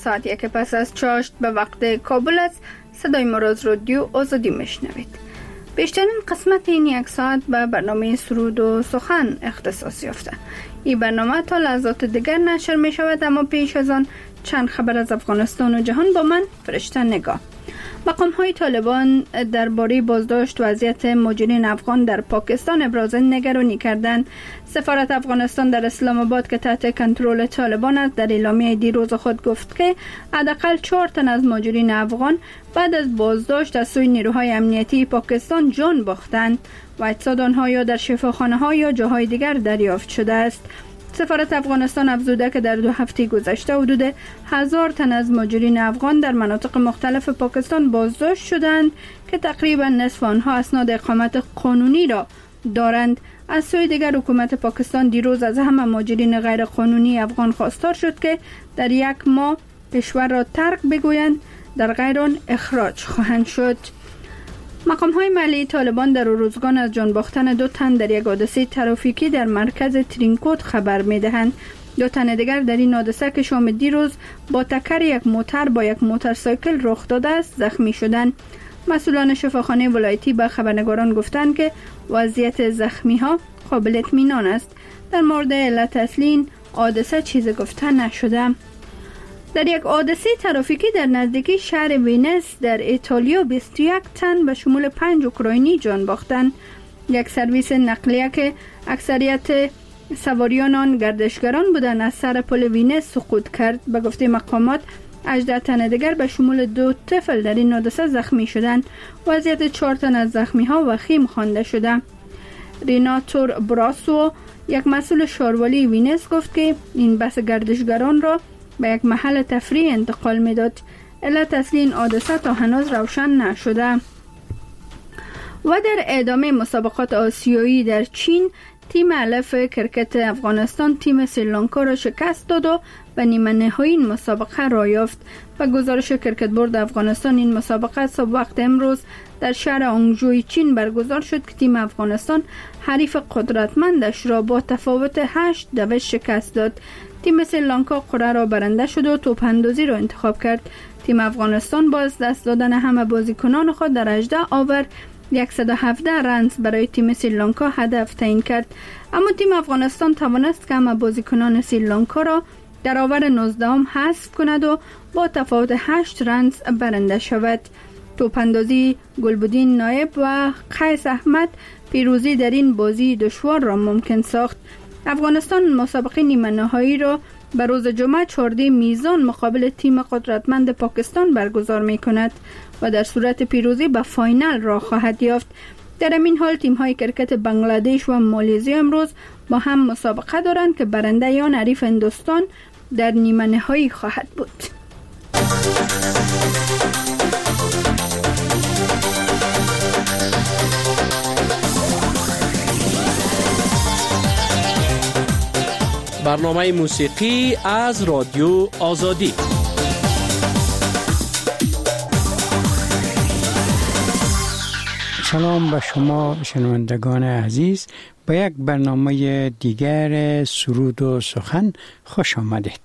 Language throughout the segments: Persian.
ساعت 1 پس از چاشت به وقت کابل است. صدای ما را از رادیو آزادی میشنوید. بیشترین قسمت این یک ساعت به برنامه سرود و سخن اختصاص یافته. این برنامه تا لحظات دیگر نشر می شود، اما پیش از آن چند خبر از افغانستان و جهان با من فرشته نگاه. مقام های طالبان درباره بازداشت وضعیت مهاجرین افغان در پاکستان ابراز نگرانی کردند. سفارت افغانستان در اسلام آباد که تحت کنترل طالبان است در اعلامیه دیروز خود گفت که حداقل 4 تن از مهاجرین افغان بعد از بازداشت از سوی نیروهای امنیتی پاکستان جان باختند و اجساد آنها یا در شفاخانه ها یا جاهای دیگر دریافت شده است. سفارت افغانستان افزوده که در 2 هفته گذشته حدود 1000 تن از مهاجرین افغان در مناطق مختلف پاکستان بازداشت شدند که تقریبا نصف آنها اسناد اقامت قانونی را دارند. از سوی دیگر حکومت پاکستان دیروز از همه مهاجرین غیر قانونی افغان خواستار شد که در 1 ماه کشور را ترک بگویند، در غیر آن اخراج خواهند شد. مقام های محلی طالبان در روزگان از جان باختن 2 تن در یک حادثه ترافیکی در مرکز ترینکوت خبر می دهند. 2 تن دیگر در این حادثه که شام دیروز با تکر یک موتر با یک موتورسایکل رخ داده است زخمی شدند. مسئولان شفاخانه ولایتی به خبرنگاران گفتند که وضعیت زخمی ها قابل اطمینان است. در مورد علت اصلی این حادثه چیزی گفته نشده. در یک حادثه ترافیکی در نزدیکی شهر وینس در ایتالیا 21 تن به شمول 5 اوکراینی جان باختند. یک سرویس نقلیه که اکثریت سواریان آن گردشگران بودند از سر پل وینس سقوط کرد. به گفته مقامات 18 تن دیگر به شمول 2 طفل در این حادثه زخمی شدند. وضعیت 4 تن از زخمی ها وخیم خوانده شده. ریناتور براسو یک مسئول شاروالی وینس گفت که این بس گردشگران را به یک محل تفریح انتقال میداد. علت اصلی این حادثه تا هنوز روشن نشده. و در ادامه مسابقات آسیایی در چین، تیم الف کرکت افغانستان تیم سریلانکا را شکست داد و به نیمه نهایی این مسابقه را یافت. و گزارش کرکت بورد افغانستان این مسابقه صبح وقت امروز در شهر آنگژوی چین برگزار شد که تیم افغانستان حریف قدرتمندش را با تفاوت 8-2 شکست داد. تیم سریلانکا قرعه را برنده شد و توپ اندازی را انتخاب کرد. تیم افغانستان با از دست دادن همه بازیکنان خود در 18 آور 117 رنز برای تیم سریلانکا هدف تعیین کرد، اما تیم افغانستان توانست که همه بازیکنان سریلانکا را در آور 19 حذف کند و با تفاوت 8 رنز برنده شود. توپ اندازی گلبدین نایب و قیس احمد پیروزی در این بازی دشوار را ممکن ساخت. افغانستان مسابقه نیمه نهایی را به روز جمعه 14 میزان مقابل تیم قدرتمند پاکستان برگزار می کند و در صورت پیروزی به فاینال راه خواهد یافت. در این حال تیم های کرکت بنگلادش و مالزی امروز با هم مسابقه دارند که برنده یا حریف هندوستان در نیمه نهایی خواهد بود. برنامه موسیقی از رادیو آزادی. سلام به شما شنوندگان عزیز، به یک برنامه دیگر سرود و سخن خوش آمدید.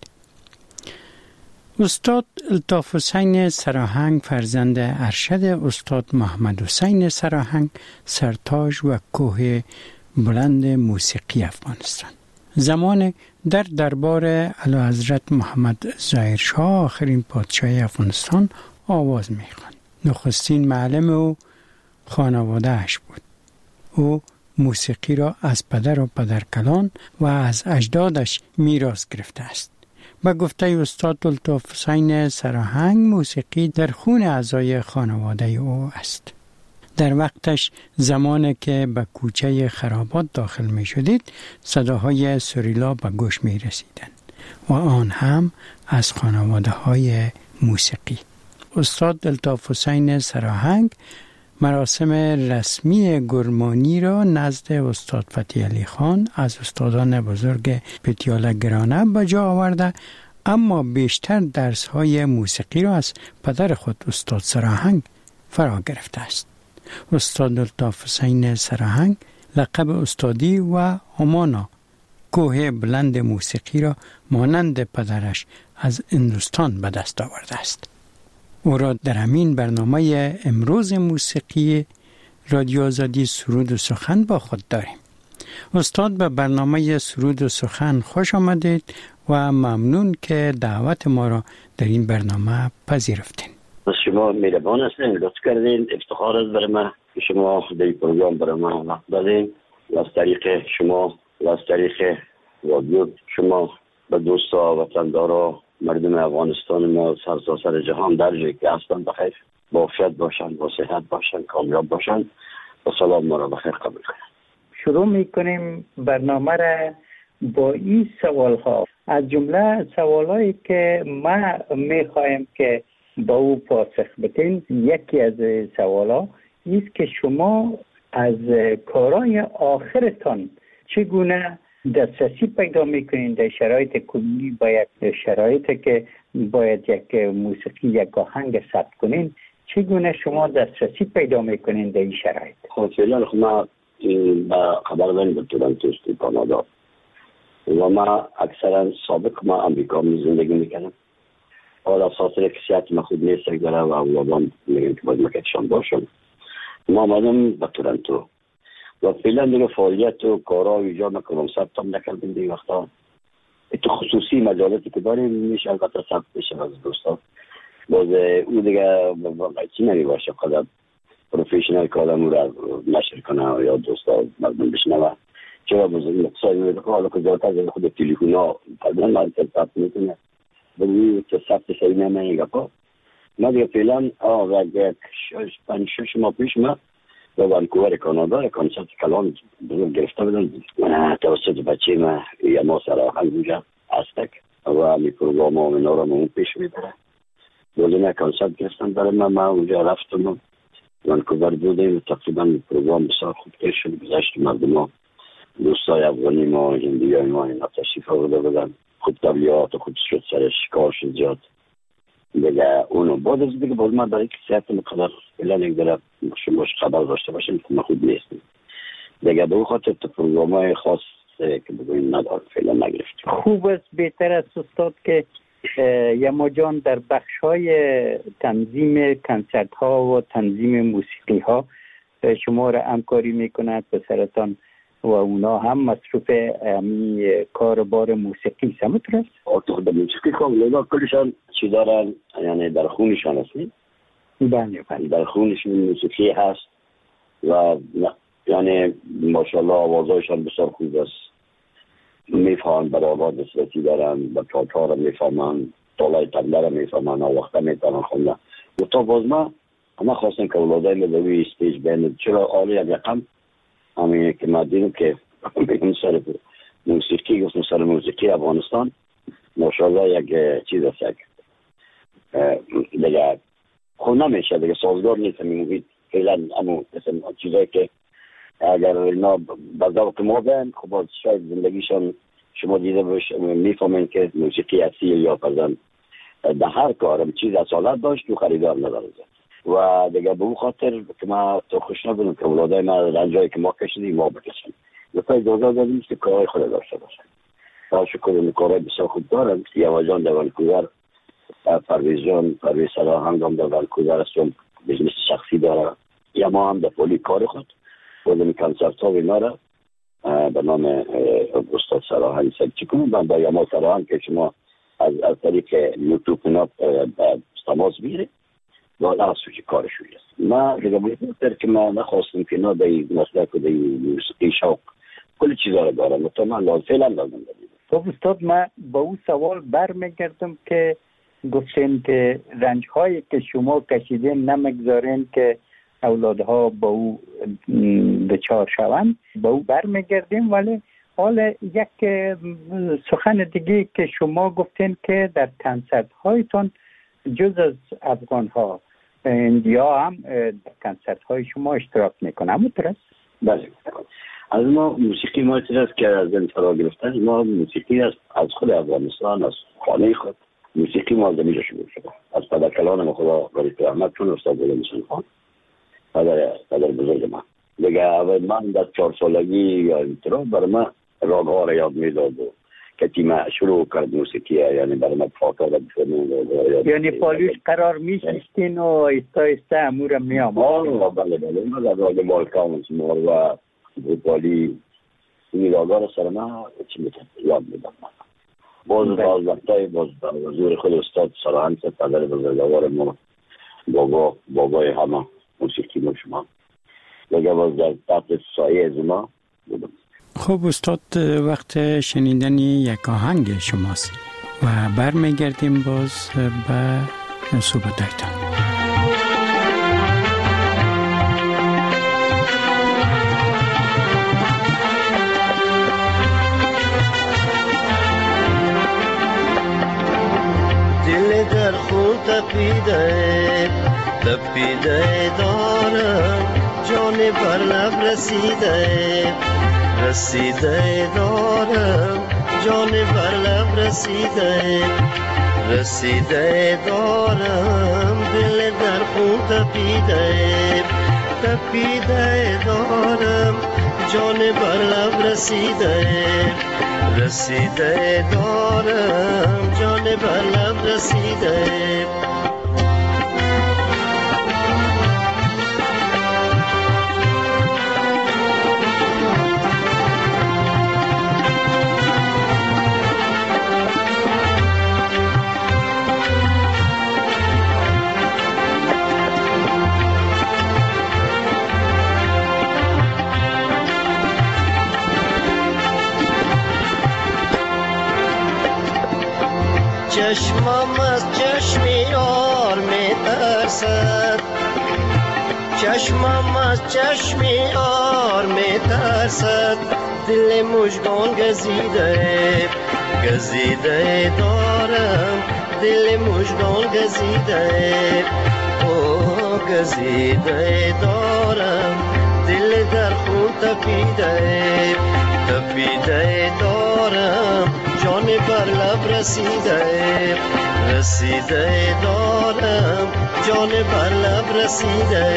استاد الطاف حسین سراهنگ فرزند ارشد استاد محمد حسین سراهنگ، سرتاج و کوه بلند موسیقی افغانستان. زمان در دربار اعلیحضرت محمد ظاهر شاه آخرین پادشاه افغانستان آواز می‌خواند. نخستین معلم او خانواده‌اش بود. او موسیقی را از پدر و پدرکلان و از اجدادش میراث گرفته است. به گفته استاد الطاف حسین سراهنگ، موسیقی در خون اعضای خانواده او است. در وقتش زمانی که به کوچه خرابات داخل می شدید، صداهای سریلا به گوش می رسیدند و آن هم از خانواده های موسیقی. استاد الطاف حسین سراهنگ مراسم رسمی گرمانی را نزد استاد فتحی علی خان از استادان بزرگ پتیاله گرانه به جا آورده، اما بیشتر درس‌های موسیقی را از پدر خود استاد سراهنگ فرا گرفته است. استاد الطاف حسین سراهنگ لقب استادی و امانا کوه بلند موسیقی را مانند پدرش از هندوستان به دست آورده است. او را در همین برنامه امروز موسیقی رادیو آزادی سرود و سخن با خود داریم. استاد به برنامه سرود و سخن خوش آمدید و ممنون که دعوت ما را در این برنامه پذیرفتین. شما مهربان هستین، لطف کردین، افتخار است برای من که شما در این پروگرام برای من وقت دادین و از طریق شما و از طریق رادیو شما به دوستا و وطندارا مردم افغانستان ما سرتاسر جهان در جایی که هستن بخیر با عافیت باشن، با صحت باشن، کامیاب باشن و سلام ما را بخیر قبول کنن. شروع میکنیم برنامه را با این سوال ها. از جمله سوالایی که ما میخوایم که با او پاسخ بدین، یکی از سوالا است که شما از کارهای آخرتان چگونه دسترسی پیدا میکنین در شرایط کلی، باید شرایطی که باید یک موسیقی یک آهنگ ثبت کنین، چگونه شما دسترسی پیدا میکنین در این شرایط؟ خب فعلا ما با خبر داریم به تورنتو کانادا و ما اکثرا سابق ما امریکا می زندگی میکنم. حالا خاطر که صحت ما خود نیست داره و اولادان میگن که باید مکتشان باشن. ما آمدم به تورنتو و فعلا دیگه فعالیت و کارها ایجاد نکنم، ثبت هم نکردیم دیگه وقتا. تو خصوصی مجالاتی که داریم میشه البته ثبت بشه از دوستا. باز او دیگه چی نمی باشه قدر پروفیشنال که آدم رو نشر کنه یا دوستا مردم بشنوه. چرا باز این اقتصادی میده که حالا که زیادتر از خود تلیفون ها قدرن معرفت ثبت میکنه بگویی که ثبت سری نمیگه پا. ما دیگه فعلا یک 5-6 ماه پیش ما و وانکوور کانادا کنسرت کلان گرفته بودم توسط بچه ما یما سراحن اونجا هستک و می پروگرام ها اینا را اون پیش میبره. بودیم یک کنسرت گرفتم برای ما اونجا رفتم وانکوور بودیم. تقریبا پروگرام بسیار خوب پیش شد، گذشت مردم ها دوستای افغانی ما هندی های ما اینا تشریف آورده بودن. خود تبلیغات خود شد سرش کار شد زیاد دیگه اونو بعد از دیگه باز ما برای که صحت مقدر فعلا یک داره شما خبر داشته باشیم که ما خود نیستیم دیگه به خاطر پروگرام های خاص که بگویم ندار فعلا نگرفتیم. خوب است، بهتر است استاد که یما جان در بخش های تنظیم کنسرت ها و تنظیم موسیقی ها شما را همکاری میکند به سرتان و اونا هم مصروف کاربار موسیقی سمت است؟ آتوخ در موسیقی کاملا کلشان چی دارن یعنی در خونشان هستیم. بله در خونشون موسیقی هست و یعنی ماشاءالله آوازهایشان بسیار خوب است. میفهمن بر آواز دسترسی دارن، به تاتار را میفهمن، تالای تبله را میفهمن، وقتا میتونن خوندن. و تا باز ما خواستیم که اولادای مدوی استیج بینید چرا آلی یک رقم همین که ما دیدیم که بگیم سر موسیقی گفتم سر موسیقی افغانستان ماشاءالله یک چیز است دیگه خود نمیشه دیگه سازگار نیست. میگوید فعلا همون چیزایی که اگر اینا بذاق ما بین خب باز شاید زندگیشان شما دیده باش میفهمین که موسیقی اصیل یا فرزن در هر کارم چیز اصالت داشت تو خریدار نداره و دیگه به اون خاطر که ما تو خوش نبودم که اولادای ما رنجایی که ما کشیدیم ما بکشیم لطفا اجازه دادیم که کارهای خود داشته باشن. تا شکر این کارهای بسیار خوب دارم. یما جان در وانکوور، پرویز سراهنگ هم در وانکوور است و بزنس شخصی داره. یما هم در پولی کار خود بودم کنسرت ها و اینا را به نام استاد سراهنگ سکچی کنم و با یما سراهنگ که شما از طریق یوتیوب اینا تماس بگیرید والا از سوچی کارشوی است. ما دیگه بودیم که ما نخواستیم که اینا در مسلک و در موسیقی شوق کل چیزا را دارم و تا من فعلا لازم داریم. خب استاد ما با اون سوال برمیگردم که گفتین که رنج هایی که شما کشیدین نمگذارین که اولادها با او دچار شوند، با او برمیگردیم. ولی حالا یک سخن دیگه که شما گفتین که در کنسرت هایتون جز از افغان ها اندیا هم در کنسرت های شما اشتراک میکنه مترس؟ بله از ما موسیقی ما است که از این فرا گرفتن ما موسیقی است از خود افغانستان از خانه خود موسیقی ما زمینه شروع شده از پدرکلان ما خدا غریب رحمت چون استاد بلند خان پدر بزرگ من دیگه اول من در 4 سالگی یا انترا برای من راگ ها را یاد میداد و که تیم شروع کرد موسیقی، یعنی برای من فاکر یعنی پالوش قرار میشستین و ایستا ایستا امور می آمد. بله من در راگ بالکان مور و پالی این راگا را سر من چی میتونم یاد میدم. باز وقتای باز حضور خود استاد سراهنگ پدر بزرگوار ما، بابای همه موسیقی ما شما دیگه باز در تحت سایه از ما بودم. خب استاد، وقت شنیدن یک آهنگ شماست و برمیگردیم باز به صحبتایتان. دل در خون تپیده دارم، جان بر لب رسیده دارم، جان بر لب رسیده دارم، دل در خون تپیده دارم، جان بر لب رسیده دارم، جان بر لب رسیده. چشمم از چشم یار می ترسد، چشمم از چشم یار می ترسد، دل مژگان گزیده دارم، دل مژگان گزیده دارم، دل در خون تپیده دارم، جان بر لب رسیده دارم، جان بر لب رسیده.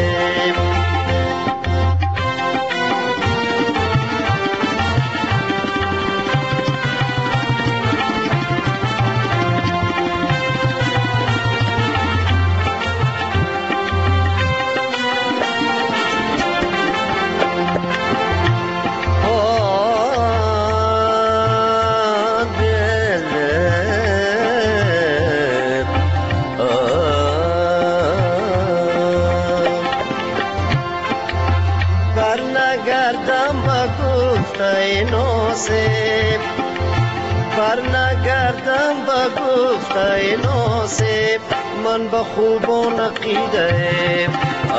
برنگردم با گفته ناصب، من با خوبان عقیده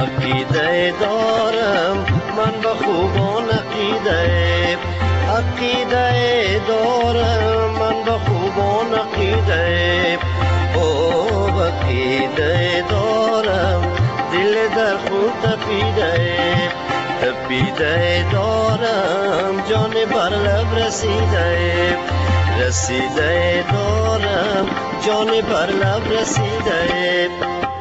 دارم، من با خوبان عقیده دارم، من با خوبان عقیده دارم، دل در خون تپیده دارم، جان بر لب رسیده دارم، جان بر لب رسیده.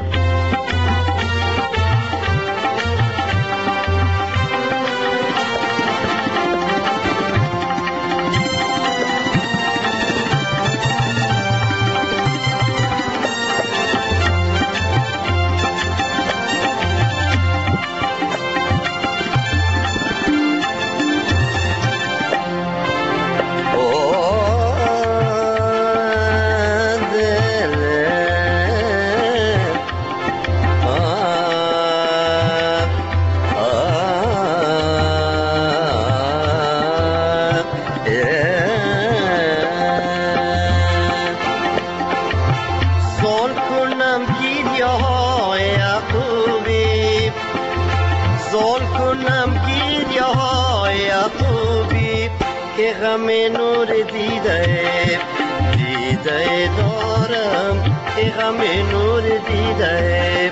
غم نور دیده دارم، غم نور دیده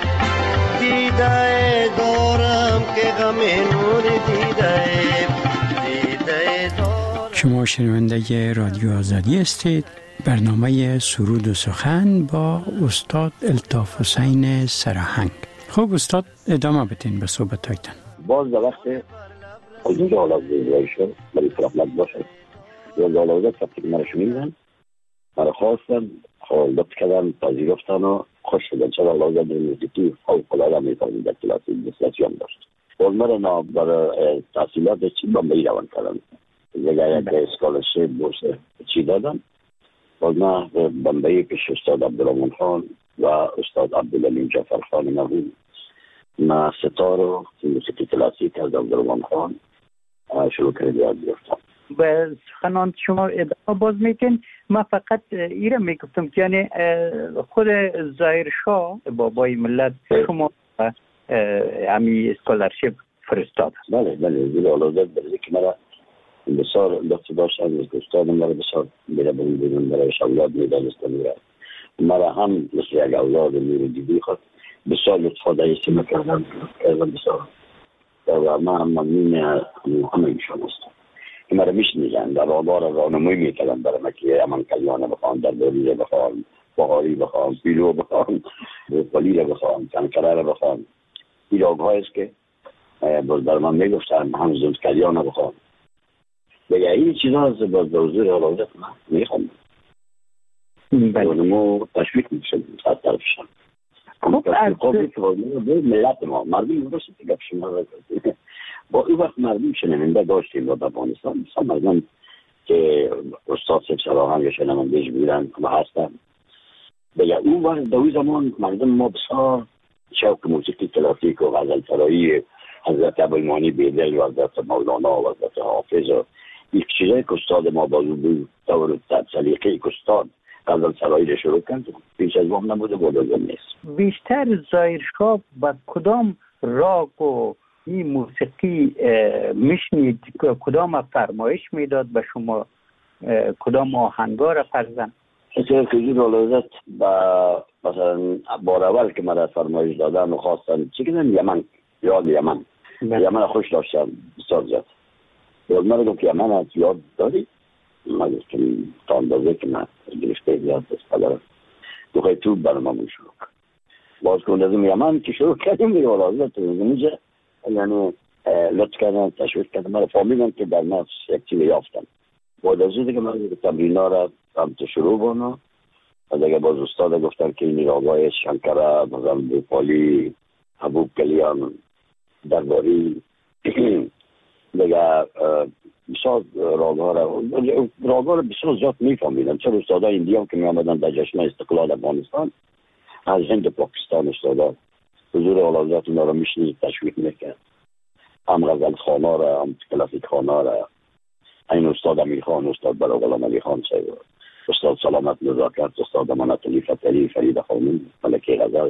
دارم، که غم نور دیده دارم. شما شنونده رادیو آزادی هستید. برنامه سرود و سخن با استاد الطاف حسین سراهنگ. خب استاد، ادامه بدین به صحبتایتان. باز در وقت از اینجا حالا زیرایی شد برای فرامت باشه و آلازت وقتی که مرا شنیدن مرا خواستن لطف کردن پذیرفتن و خوش شدن. چرا آلازت موسیقی فوق‌العاده می‌فهمید، در کلاسی دسترسی هم داشت. باز مرا برای تحصیلات چی بمبئی روان کردن، دیگه یک اسکالرشیپ بورس چی دادن. باز من بمبئی پیش استاد عبدالرحمن خان و استاد عبدالعلیم جعفر خان مرحوم ما ستار و موسیقی کلاسیک از عبدالرحمن خان شروع کردم یاد گرفتم. به سخنان شما ادامه باز میتین. من فقط ایره میگفتم که یعنی خود ظاهر شاه بابای ملت شما امی اسکالرشیپ فرستاد. بله زیر آلازت برزی که مرا بسیار لطف داشتن از استاد مرا بسیار میره بیرون برایش اولاد میدانستن مرا هم مثل یک اولاد میره دیدی خود بسیار لطفاده ایسی میکردم بسیار و من هم ممنون همه ایشان هستم که مرا میشنیدن در آبار رانموی میکردن برای من که امان کلیانه بخوام، در دوریه بخوام، بخاری بخوام، پیلو بخوام، پلیل بخوام، کنکره بخوام. این راگ‌هایی است که باز در من میگفتن هم زند کلیانه بخوام. دیگه این چیزا از باز دوزور آلازت من میخوام رانمو تشویق میشم از طرفشان. خب از ملت ما مردم درسته که گفت شما با این وقت مردم شنونده داشتیم و افغانستان مثلا مردم که استاد سیب سراهنگ یا شنوندهش بودن و هستن دیگه اون وقت دوی زمان مردم ما بسیار شوق موسیقی کلاسیک و غزل سرایی حضرت ابوالمانی بیدل و حضرت مولانا و حضرت حافظ و این چیزایی که استاد ما بازو بود دور سلیقه که استاد غزل سرایی رو شروع کرد پیش از وام نبوده بود نیست. بیشتر ظاهر شاه با کدام راگ و این موسیقی میشنید، کدام فرمایش میداد به شما، کدام آهنگا را فرزن؟ اصلا کجور آلازت با مثلا بار اول که من فرمایش دادن و خواستن چی کردن یمن، یاد یمن خوش داشتم بسیار زیاد. باز من گفت یمن از یاد داری؟ من گفتم تا اندازه که من گرفته زیاد دست دارم دوخواه تو برنامه شروع کرد. باز کندازم یمن که شروع کردیم یه آلازت میجه یعنی لطف کردن تشویق کردن من فهمیدم که در نفس یک چیزی یافتم. باید از دیگه من تمرین ها را هم شروع بانم و دیگه باز استاد گفتن که این راگای شنکره مثلا بوپالی حبوب کلیان درباری دیگه بسیار راگها را بسیار زیاد میفهمیدم. چرا استادا ایندی هم که می آمدن در جشن استقلال افغانستان از هند پاکستان استادا حضور آلازات اونا را میشنید تشویق میکرد. هم غزل خانا را هم کلاسیک خانا را این استاد امیر خان، استاد برای غلام علی خان صاحب، استاد سلامت نزاکت، استاد امانت علی فتری، فرید خانم، ملکه غزل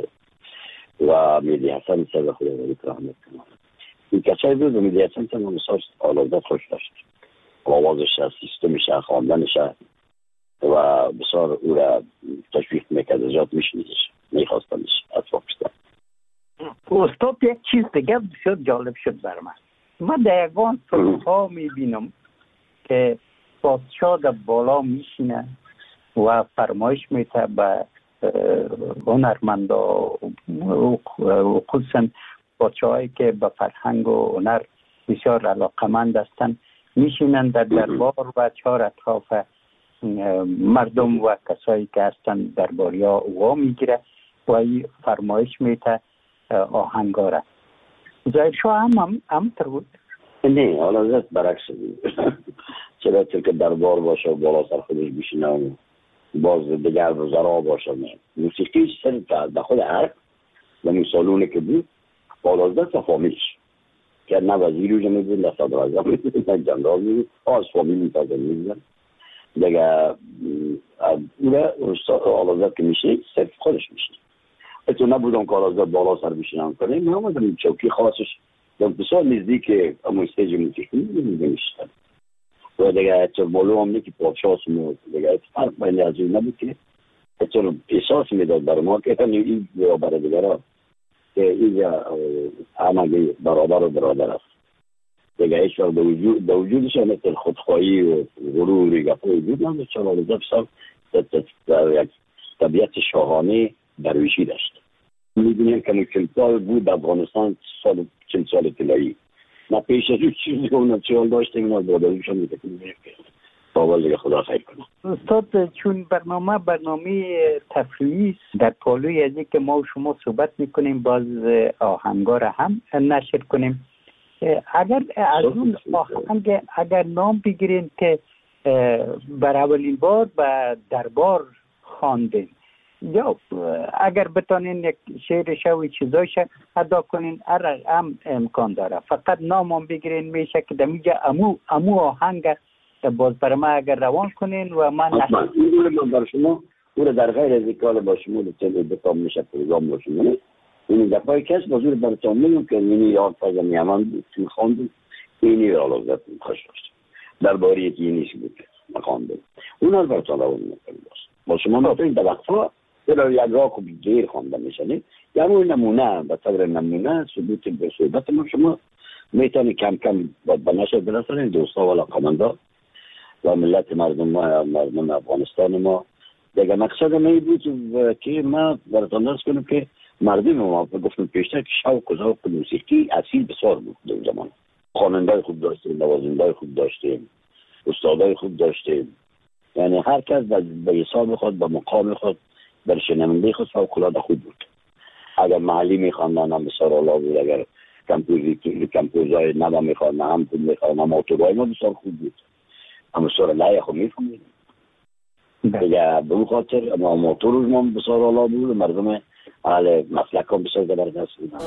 و میدی حسن صاحب خدا رحمت کنه. این کسایی بود و میدی حسن صاحب مساج آلازات خوش داشت. آوازش، سیستمش، خواندنش و بسیار او را تشویق میکرد. زیاد میشنیدش، میخواستنش از پاکستان. استاد یک چیز دیگه بسیار جالب شد بر من در یگان فیلم ها میبینم که پادشاه در بالا میشینه و فرمایش میته به هنرمندا و خصوصا پادشاهایی که به فرهنگ و هنر بسیار علاقمند هستند میشینن در دربار و چهار اطراف مردم و کسایی که هستند درباری ها وا میگیره و این فرمایش میته آهنگاره. ظاهر شاه هم تر بود؟ نه حالا برعکس بود. چرا که دربار باشه و بالا سر خودش بشینه و باز دیگر وزرا باشه. موسیقی سر در خود عرق و مثالونه که بود بالازده تا فامیلش که نه وزیر رو میبود، نه صدر اعظم میبود، نه جنرال میبود، از فامیل میتازه میبودن دیگه. او آلازد که میشه صرف خودش میشه. اتو نبودم که آلازد بالا سر بشینم کنه. من آمدم چوکی خاصش بسیار نزدیک اما استیج موسیقی میشتن و دیگه اتو بالو هم نیکی پادشاه سمود دیگه فرق بین از این نبود که اتو احساس میداد برای ما که این برای دیگه را که اینجا همه برابر و برادر است دیگه. هیچ وقت به وجودش مثل خودخواهی و غروری گفت وجود نداشت. چون آلازد در یک طبیعت شاهانه درویشی داشت. میدونیم که 40 سال بود افغانستان، 40 سال طلایی. ما پیش از اون چیزی که اون چهال داشتیم اینا باداریش هم میتونیم تا دیگه خدا خیر کنه. استاد چون برنامه تفریحی در پالوی از که ما و شما صحبت میکنیم باز آهنگا را هم نشر کنیم. اگر از اون آهنگ اگر نام بگیرین که بر اولین بار به دربار خواندین یا اگر بتانین یک شعرش و چیزایش ادا کنین هم امکان داره. فقط نام هم بگیرین میشه که دمیجا امو آهنگ باز برای ما اگر روان کنین و من من بر شما او در غیر از کال با شما بتام میشه پروگرام با شما این دفعه کس بازور براتون میگم که اینی یاد فایده میامن توی خواندم اینی را لازم خوش داشت درباره یکی نیست بود مخواندم اونا رو براتون روان میکنم با شما ناتوین در وقتها در یک راه خوب گیر خوانده میشنید یا اون نمونه به طور نمونه ثبوت به صحبت ما شما میتونی کم کم به نشر برسانید دوستا و علاقمندا و ملت مردم افغانستان ما. دیگه مقصد من بود که ما براتون درس کنم که مردم ما گفتم پیشتر که شوق و ذوق موسیقی اصیل بسیار بود در زمان. خواننده‌های خوب داشتیم، نوازنده‌های خوب داشتیم، استادای خوب داشتیم. یعنی هر کس به حساب خود به مقام خود در شنونده خود فوق‌العاده خوب بود. اگر محلی می‌خواندن هم بسیار عالی بود، اگر کمپوزای نوا می‌خواندن هم خوب می‌خواندن، موتورهای ما بسیار خوب بود. اما بسیار لایق خوب می‌فهمیدیم. دیگه به اون خاطر موتور ما بسیار عالی بود، مردم اهل مسلک هم بسیار زبردست بودن.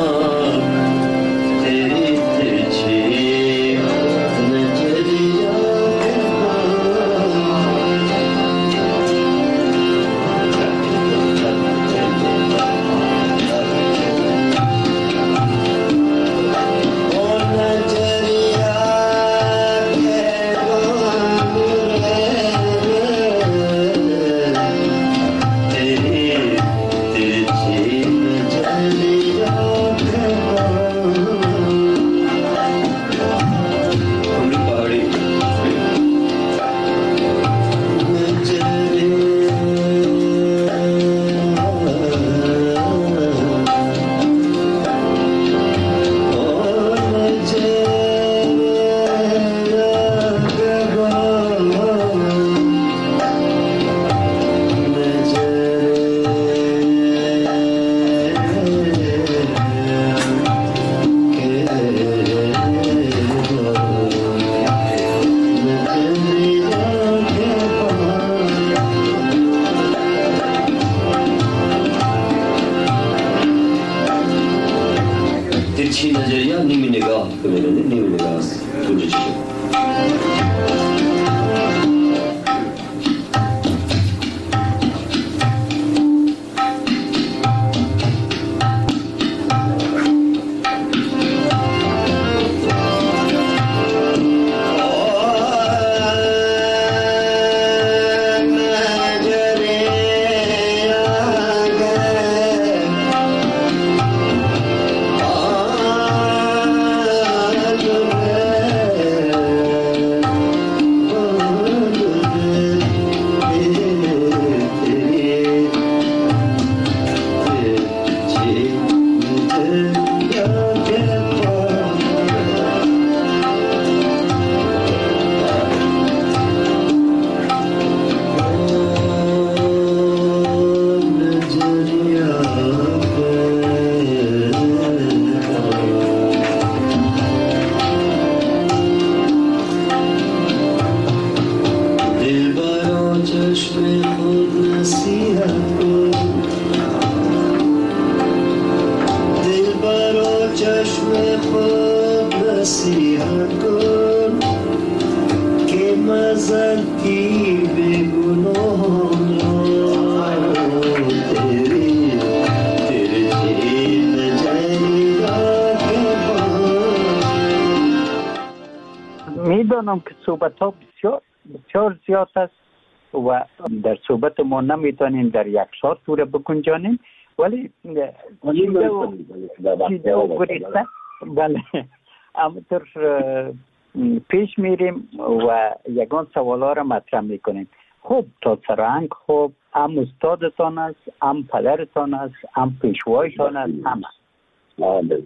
میدانم که صحبت ها بسیار زیاد است و در صحبت ما نمیتونیم در یک ساعت پوره بگنجانیم، ولی چیزه و گریسته بله همونطور پیش میریم و یگان سوالا را مطرح میکنیم. خب تا سرهنگ خب هم استادتان است، هم پدرتان است، هم پیشوایتان است، همه.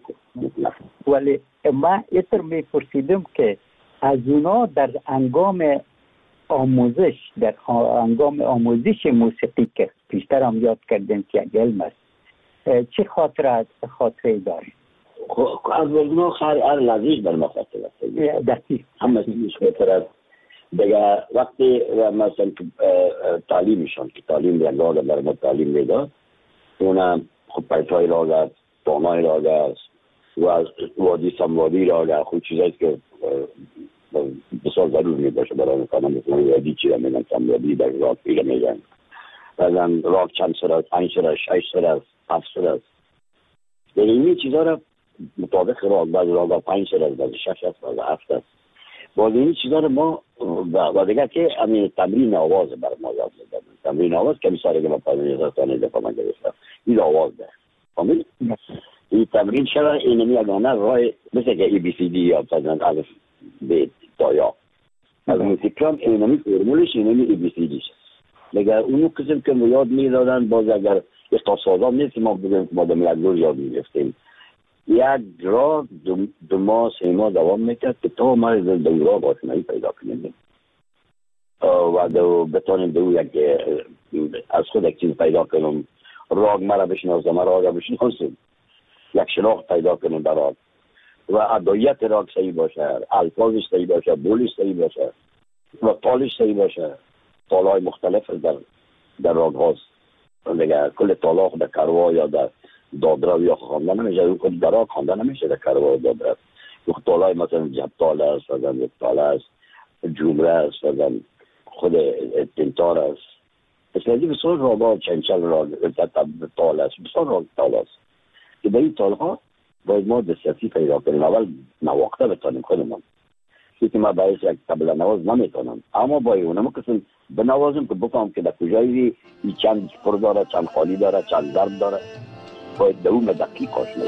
ولی من ایتر میپرسیدم که از اونا در انگام آموزش در هنگام آموزش موسیقی که پیشتر هم یاد کردیم که یک علم است، چه خاطره دارید؟ از وزنا هر لحظهش بر ما خاطره است. دقیق همه چیزش خاطره است. دیگه وقتی مثلا تعلیمشان که تعلیم یک راگ بر ما تعلیم میداد، اونم خب پیتای راگ است، دانای راگ است و از وادی سموادی راگ است. خود چیزایی که بسیار ضرور می باشه برای میکنم مثلا وادی چی را میگن، سموادی در راگ پیره میگن. بعدن راگ چند سر است، 5 سر است، 6 سر است، 7 سر است. یعنی این چیزها را مطابق راگ، بعض راگ 5 سر است، بعض 6 است، بعض 7 است. باز این چیزها را ما و دیگه که همین تمرین آواز بر ما یاد میدن. تمرین آواز که مثلا که ما پایین سانه دفعه من گرفتم این آواز ده فهمید؟ این تمرین شده اینمی یگانه راه مثل که ABCD یا مثلا الف ب تا یا از موسیقی اینمی فرمولش اینمی ABCD شد. اگر اونو قسم که یاد میدادن باز اگر اختصاصا نیست ما بگیم ما دم یک روز یاد میگفتیم، یک راگ 2 ماه 3 ماه دوام میکرد که تا ما دو راگ آشنایی پیدا کنیم و بتانیم دو یک از خود یک چیز پیدا کنیم، راگ مرا بشناسم راگ بشناسم، یک شناخت پیدا کنیم در راگ و ادایت راگ صحیح باشه، الفاظش صحیح باشه، بولش صحیح باشه و تالش صحیح باشه. تالهای مختلف در راگ هاست دیگه، کل تالا در کروا یا در دادرا یا خوانده نمیشه، اون کل در راگ خوانده نمیشه در کروا و دادرا. تالهای مثلا جب تال است، یک تال است، جمره است، خود تنتار است. اسلامی بسیار راگا چنچل راگ تال است، بسیار راگ تال است که به این تال ها باید ما دسترسی پیدا کنیم. اول نواخته بتانیم خودمون، که ما باید یک طبله نواز نمیتونم، اما باید اونم کسیم بنوازم که بفهم که در کجایی چند پر داره، چند خالی داره، چند ضرب داره، باید در اون دقیق آشنا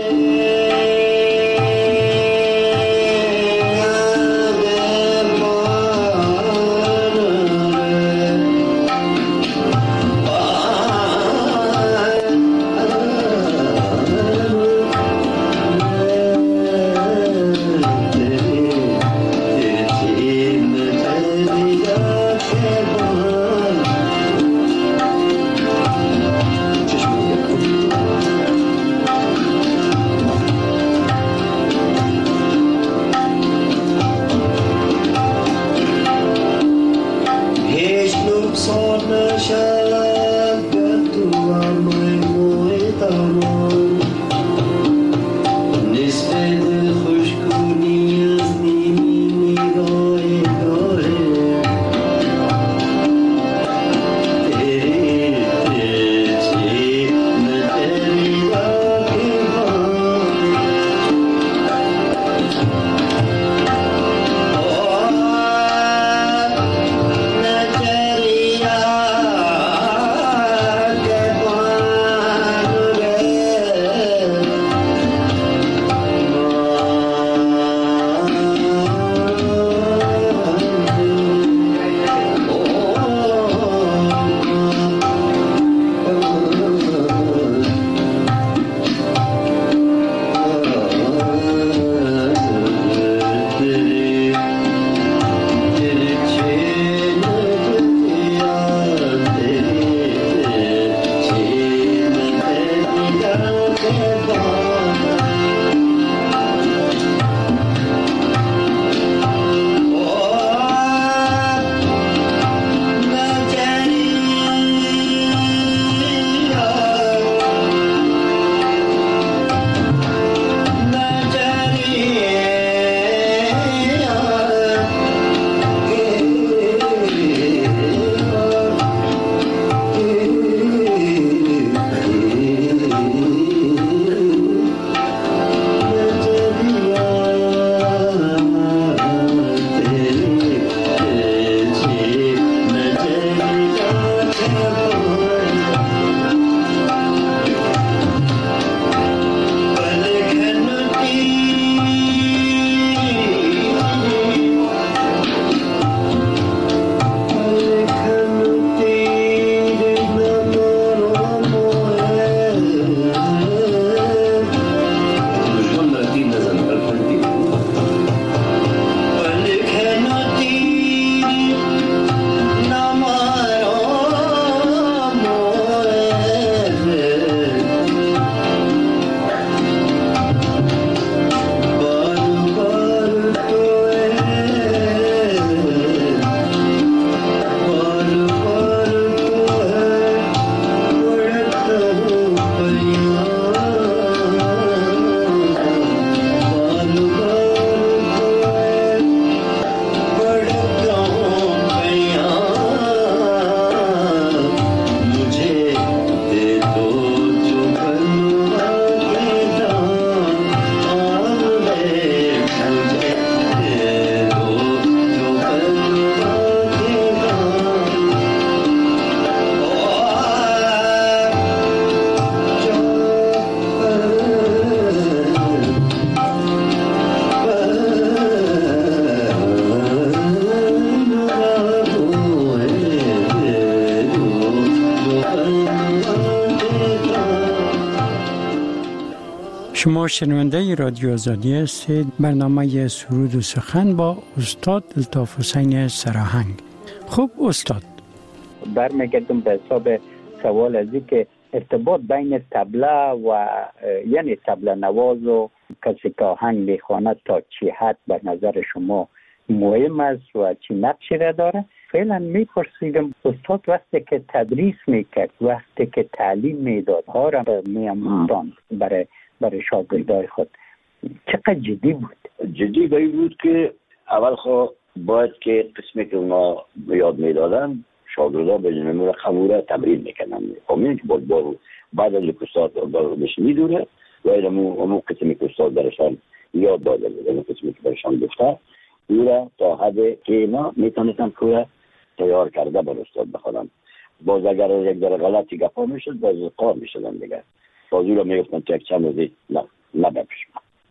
شما شنونده رادیو آزادی هستید. برنامه سرود و سخن با استاد الطاف حسین سراهنگ. خوب استاد، برمیگردم به حساب سوال از این که ارتباط بین طبله و یعنی طبله نواز و کسی که آهنگ میخواند تا چی حد به نظر شما مهم است و چی نقشی را داره؟ فعلا میپرسیدم استاد وقتی که تدریس میکرد، وقتی که تعلیم میداد ها را میاموختند برای شاگردای خود، چقدر جدی بود؟ جدی به این بود که اول خب باید که قسمی که اونا یاد میدادن شاگردها به جنمور خموره تمرین میکنن. همین که بعد از استاد بهش میدونه و امو قسمی که استاد درشان یاد داده بود، امو قسمی که برشان گفته او تا حد که اینا میتونستن که تیار کرده بر استاد بخونن. باز اگر یک در غلطی گفا میشد باز قار میشدن دیگه، باز او را میگفتن که یک چند روزی نه بپشم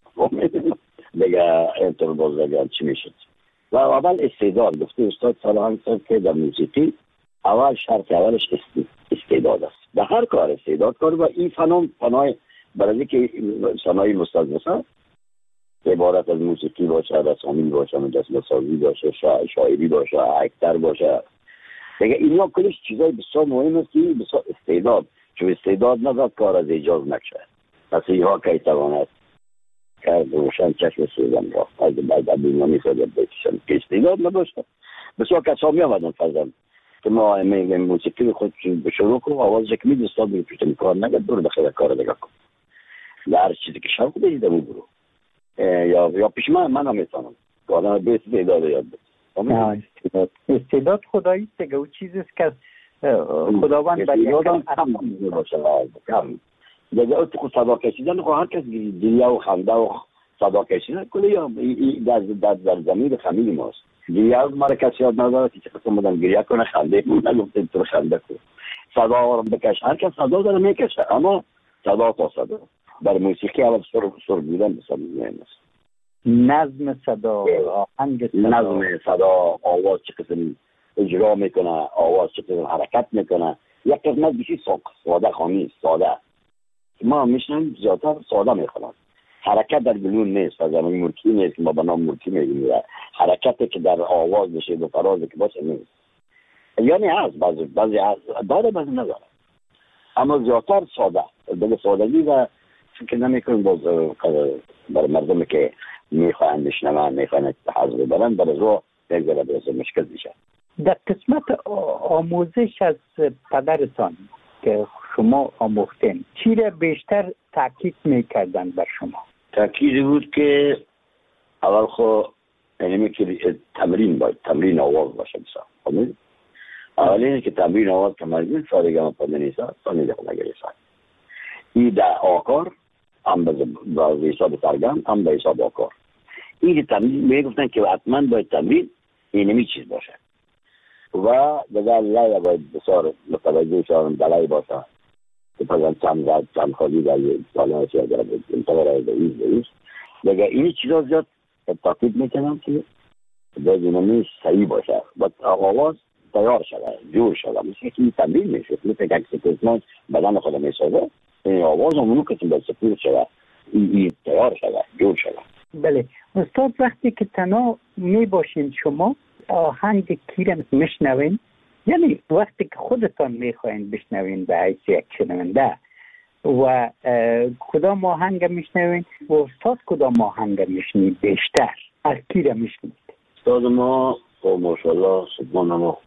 دیگه اینطور باز دیگه چی میشد. و اول استعداد گفته استاد سراهنگ صاحب که در موسیقی اول شرط اولش استعداد است. در هر کار استعداد کار و این فنای برای که صنایع مستلزمه عبارت از موسیقی باشه، رسامی باشه، مجسمه سازی باشه، شاعری باشه، اکتر باشه دیگه، اینا کلش چیزای بسیار مهم است که بسیار استعداد، چون استعداد نداد کار از ایجاز نشه. پس اینها که تواند کرد روشن چشم سوزن را از بعد بیمانی خود بکشن که استعداد نداشته. بسیار کسا می آمدن فرزن که ما میگیم موسیقی خود شروع کن آوازش که میدی استاد میگه پیشتن کار نگد دور بخیر کار دیگه کن هر چیزی که شرق دیده می برو یا پیش من هم میتونم که آدم به استعداد یاد بید. استعداد خدایی است که او چیزی است که خداوند برای آدم کم باشه کم دیگه او تو صدا کشیدن خب هر کس گریه و خنده و صدا کشیدن کلی در زمین خمیل ماست. گریه مرا کسی یاد نداره که چه قسم بودن گریه کنه خنده نگفته تو خنده کن صدا رو بکش. هر کس صدا داره میکشه اما صدا تا صدا بر موسیقی اول سر بودن بسیار مهم است. نظم صدا، آهنگ صدا، نظم صدا، آواز چه قسم اجرا میکنه، آواز چه قسم حرکت میکنه. یک قسمت بیشی ساده خانی ساده ما میشنم زیادتر ساده میخونم. حرکت در گلون نیست و زمانی ملکی نیست که ما به نام ملکی میگیم. حرکتی که در آواز بشه و فرازی که باشه نیست. یعنی هست بعضی هست داره بعضی نداره اما زیادتر ساده دیگه سادگی و فکر نمیکنم باز برای مردمی که میخواهند بشنون میخواهند حضور برن برای رو یک ذره بسیار مشکل میشه. در قسمت آموزش از پدرتان که شما آموختین چی را بیشتر تاکید میکردن بر شما؟ تاکید بود که اول خود اینمی که تمرین آواز باشه بسیار اولین که تمرین آواز تمرین سادگی هم پده نیسا سانی دخل اگر ایسا این در آکار هم به حساب سرگم هم به حساب آکار این که تمرین میگفتن که حتما باید تمرین اینمی چیز باشه و دیگر لای باید بسیار متوجه شدن دلای باشه که پس چند خالی در سالان هستی اگر انتظار از ایز دیگر این چیزا زیاد تاکید میکنم که باید اینمی صحیح باشه و آواز تیار شده جور شده مثل که این تمرین میشه مثل که سپیزمان بدن خود میسازه این آواز همونو که باید سپیز شده این تیار شده جور شده. بله استاد وقتی که تنها میباشین شما آهنگ کیرم میشنوین یعنی وقتی که خودتان میخواین بشنوین به حیث یک شنونده و کدام آهنگ میشنوین و استاد کدام آهنگ میشنید بیشتر از کیرم میشنید؟ استاد ما با ماشاءالله سبحان ما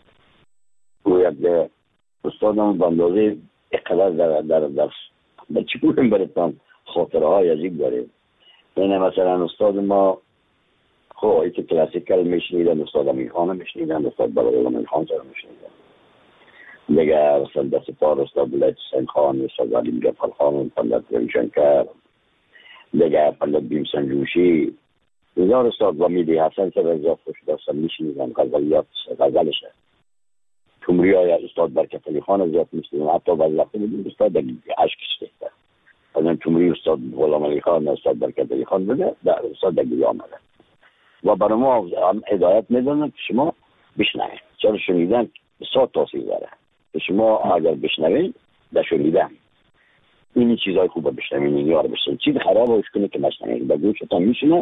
گوید استادم بندازه اقدر در چی کنیم برایتان خاطره های عجیب داریم. اینه مثلا استاد ما خب ایتی کلاسیکل میشنیدن استاد امین خان میشنیدن استاد بلال امین خان سر میشنیدن دیگه استاد دست پار استاد بلایت حسین خان استاد علی مجفر خان پندت رنشنکر دیگه پندت بیم سنجوشی اینجا استاد و میدی حسن سر رضا خوش داستان میشنیدن غزلیات غزلشه تمری های استاد برکت علی خان زیاد میشنیدن حتی بعضی وقت میدیم استاد عشق شده از این تمری استاد غلام علی خان استاد برکت علی خان بده در استاد دگیری آمده و برای ما هدایت میدونن که شما بشنوید چرا شنیدن بسیار تاثیر داره که شما اگر بشنوید در شنیدن این چیزای خوبه بشنوین، این یار بشین. چیز خرابه وش کنه که نشنوین، به گوشتون میشینه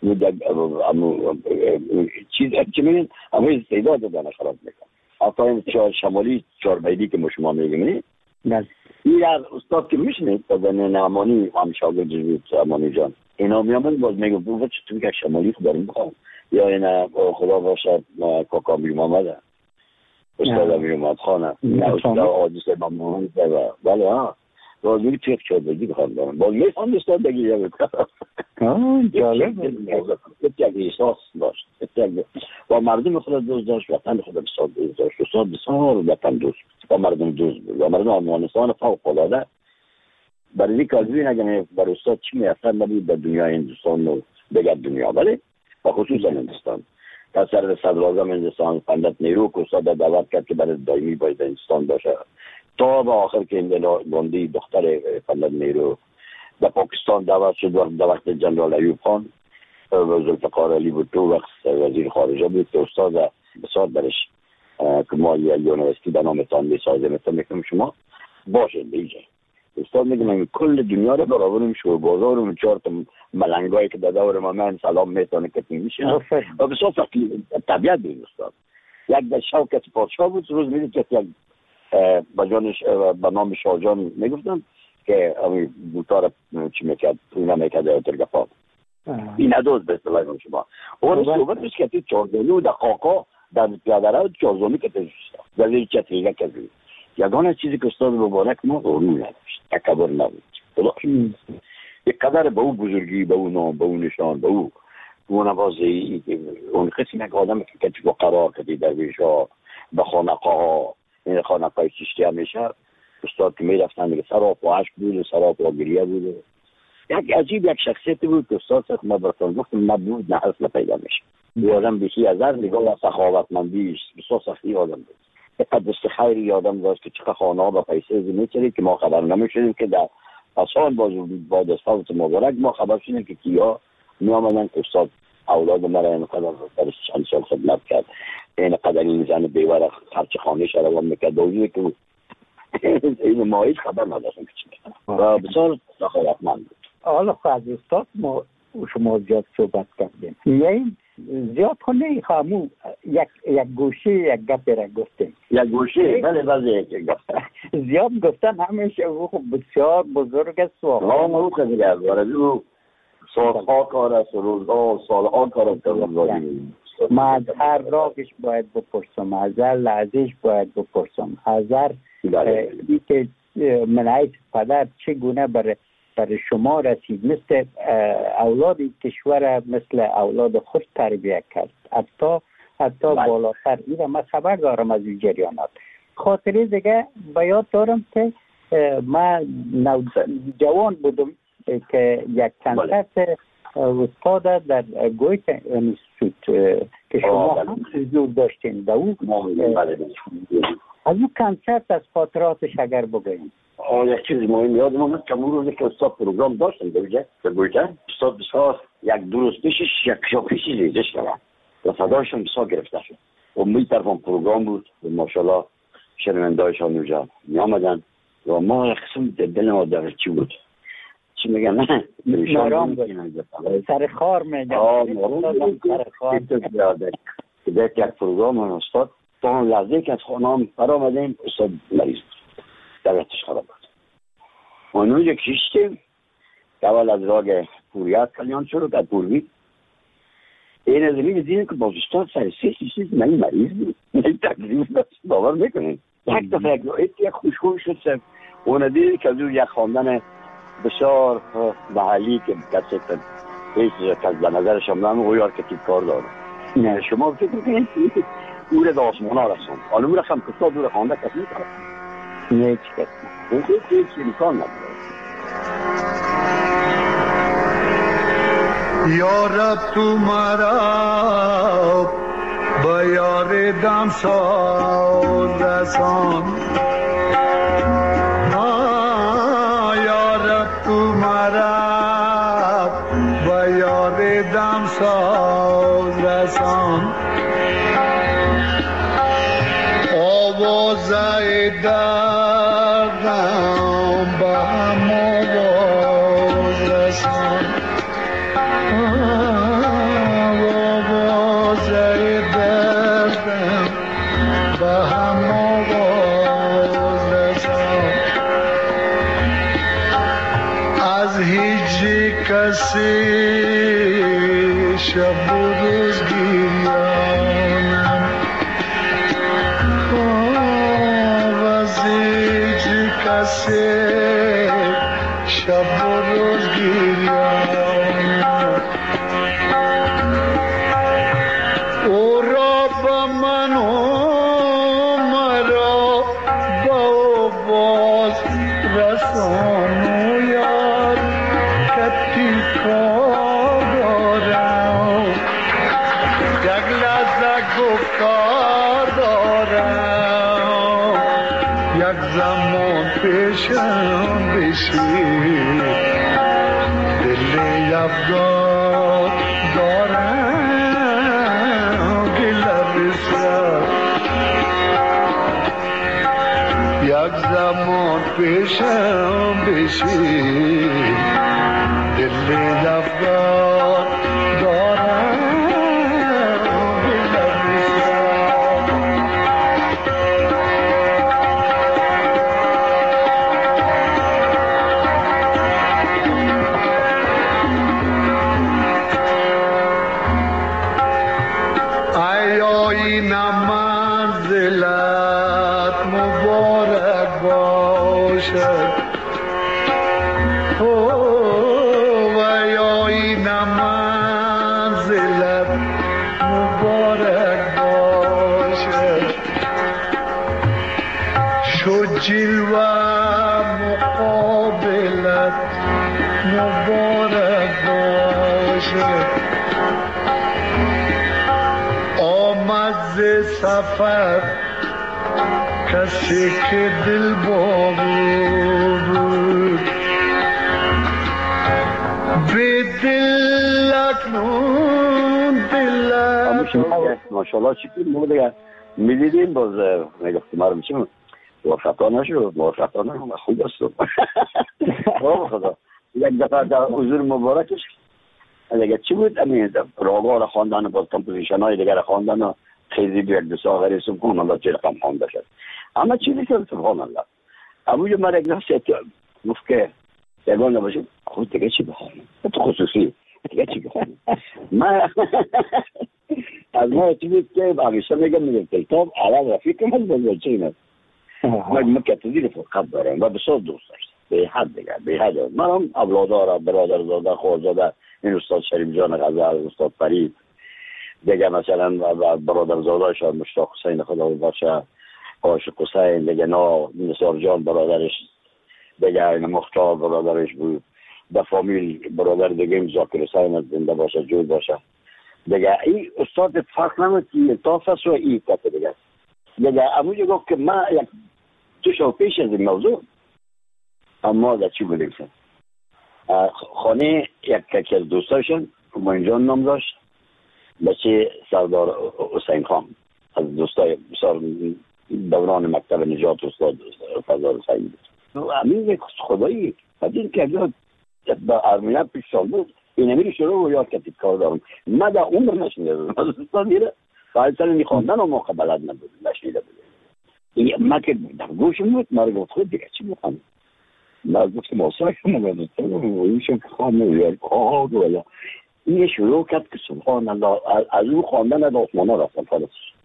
چیز چی میگن اما استعداد دادن خراب میکنه. حتی این شمالی چهاربیدی که شما میگیم نه، این استاد که میشنید تا نعمانی هم شاگرد بود امانی جان، اینا میامد باز میگم بود چطور که شمالی خدا رو میخوام یا اینا خدا باشد کاکا امیر محمد استاد امیر محمد خانه نه استاد عادیس امام محمد بله ها باز میگه توی چهاربیدی بخوام دارم باز میخوام استاد بگیره جالب یک احساس داشت با مردم خود دوست داشت، وطن خود بسیار دوست داشت، استاد بسیار وطن دوست با مردم دوست بود و مردم افغانستان فوق العاده. برای این کاذبی نگم بر استاد چی میاثر نبود در دنیای هندوستان و دیگر دنیا، ولی و خصوصا هندوستان. پسر صدراعظم هندوستان پندت نیرو که استاد دعوت کرد که برای دائمی باید هندوستان باشه تا به آخر که اندلا گاندی دختر پندت نیرو در پاکستان دعوت شد و در وقت جنرال ایوب خان و ذوالفقار علی بوتو وقت وزیر خارجه بود که استاد بسیار برش که ما یونیورسیتی به نامتان میسازه مثل میکنم شما باشه بیجه استاد میگه من کل دنیا رو برابرم شو بازار و چهار تا ملنگایی که در دور من سلام میتونه کتی میشه و بسیار طبیعت بود استاد. یک در شوکت پادشاه بود روز میدید که یک بجانش به نام شاهجان میگفتن که امی بوتار چی میکرد اینا میکرد در ترگفا این ادوز به اصطلاح شما اون صحبت بس که چهارزانی و دقاقا در پیادره چهارزانی که تجوشتا در این چطریگه کردیم یگانه چیزی که استاد مبارک ما غرور نداشت تکبر نبود یک قدر به او بزرگی به او نام به او نشان به او نوازی اون قسم یک آدم که با قرار کردی درویش ها به خانقه ها این خانقه چشتی همیشه استاد که میرفتن دیگه سراپ و عشق بود و سراپ و گریه بود. یک عجیب یک شخصیتی بود که استاد سخت ما براتون گفتم نبود نه اصلا پیدا میشه. این آدم بیشی از هر نگاه و سخاوتمندیش بسیار سختی آدم بود. یک دست خیری آدم داشت که چقدر خانه ها با پیسه میچرید که ما خبر نمیشدیم که در آسان بعد از فوت مبارک ما خبر شدیم که کیا می آمدن که استاد اولاد مرا اینقدر درش چند سال خدمت کرد اینقدر این زن بیوره خرچ خانه شروان میکرد دوزی که این ما هیچ خبر نداشتیم که چی میکنم و بسیار سخاوتمند بود. حالا خواهد استاد ما شما زیاد صحبت کردیم یعنی زیاد خونه خامو یک گوشه یک گپ را گفتیم یک گوشه بله یک گپ زیاد گفتن همیشه بسیار بزرگ است ها ما خیلی دیگر وارد سالها کار است روزها سالها کار است ما از هر راهش باید بپرسم از هر لحظهش باید بپرسم از هر ای که منعیت پدر چگونه برای شما رسید مثل اولاد کشور مثل اولاد خود تربیه کرد حتی بالاتر این ما خبر دارم از این جریانات. خاطره دیگه بیاد دارم که ما جوان بودم که یک کنسرت استاد در گویت انستیتوت که شما هم حضور داشتین در اون از اون کنسرت از خاطراتش اگر بگوییم. یک چیز مهم یادم آمد که اون روزی که استاد پروگرام داشتن در گویته استاد بسیار یک دو روز پیشش یک شاپیشی ریزش کردن و صدایشون بسیار گرفته شد و می طرفان پروگرام بود و ماشاءالله شنوندهایشان اونجا می آمدن و ما یک قسم دل ما در چی بود چی میگن نه مرام بود سر خار میگن سر خار که در یک پروگرام استاد تا اون لحظه که از خانه هم فرا آمدیم استاد مریض بود دویتش خراب بود اونجا کشتیم که اول از راگ پوریت کلیان شروع که پوروی این از این دیدیم که باز استاد سر سیسیز منی مریض بود منی تکلیف داشت باور میکنیم یک دفعه یک خوشخون شد سر اون دیدیم که از اون یک خواندن بسیار محلی که کسی هیچ کس به نظرش هم نمو غیار کتیب کار داره شما فکر کنید او را به آسمان ها رسون حالا او را هم کستا دور خوانده کسی میکنه نه چی کسی اون هیچ امکان نداره. یا رب تو مرا با یار دمساز رسان یا رب تو مرا با یار دمساز رسان آوازه دردم با همون به هم آواز رسان. از هیچ کسی شب و روز گریانم، از هیچ کسی شب و روز گریانم. او را به من و مرا با باز رسان و یاد کتی کار دارم، یک لحظه گفتار دارم، یک زمان پیشم بشی دل افغان دارم، دل بسر یک زمان پیشم بشی دل افغان دارم، دل بسر. این منزلت مبارک باشد، و یا این منزلت مبارک باشد، شو جلوه مقابلت مبارک باشد، ز سفر کسی که دل بود به دل اکنون دل ماشاءالله چی کنیم ما دیگه میدیدیم باز نگفتیم ما رو میشیم موفقا نشد خوب است خدا یک دفعه در حضور مبارکش دیگه چی بود امید راگا را خواندن باز کمپوزیشن های دیگر خواندن و خیزی بیرد دو ساغری سبحان الله چه رقم خوانده شد. اما چیزی که سبحان الله ابوی مرا یک نفس گفت که یگان نباشید خود دیگه چی بخوانم تو خصوصی دیگه چی بخوانم من از ما چیزی که باقیشتا میگم کتاب اول رفیق من بزرچه اینه من کتازی رفاقت دارم و بسیار دوست داشت به حد دیگه به حد من هم اولادار برادرزاده خوارزاده این استاد شریف جان غزل استاد فرید دیگه مثلا برادرزاده شد مشتاق حسین خدا باشه عاشق حسین دیگه نثار جان برادرش دیگه این مختار برادرش بود در فامیل برادر دیگه ذاکر حسین زنده باشه جور باشه دیگه این استاد فرق نمید که تافس و این کت دیگه اموجه گفت که من یک تو شو پیش از این موضوع اما در چی بودیم سن خانه یکی از دوستاشون موینجان نام داشت بچه سردار حسین خان از دوستای بسیار دوران مکتب نجات استاد سردار حسین بود امین یک خدایی فدین که اگر با ارمینه پیش سال بود این امیری شروع رو یاد کتید کار دارم من در عمر نشنیده بودم از استاد دیره فایل سر میخواندن و موقع بلد نبود نشنیده بود من که در گوشم بود ما رو گفت خود دیگه چی میخوام من گفتم آسای مگه ایشون که خواهم یاد کار ولا این شروع کرد که سبحان الله از او خواندن از آسمان ها رفتم فالسش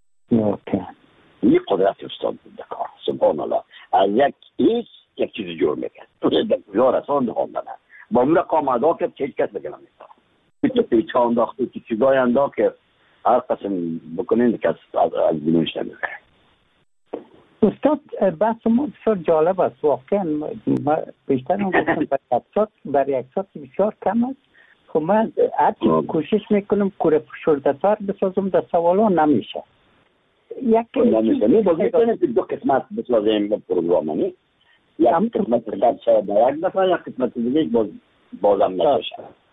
این قدرت استاد بود در کار سبحان الله از یک چیز جور میکرد یا رسان خواندن با اون رقام ادا کرد که هیچ کس بگه نمیستان تو پیچه انداخت تو چیزای انداخت که هر قسم بکنین کس از بینونش نمیده. استاد بحث ما بسیار جالب است واقعا بیشتر هم گفتم برای اکسات بسیار کم است خب من هرچی کوشش میکنم کوره فشردتر بسازم در سوالا نمیشه یک نمیشه بازی کنیم دو قسمت بسازیم به پروگرامانی یک قسمت قد شد در یک دفعه یک قسمت دیگه بازم نشه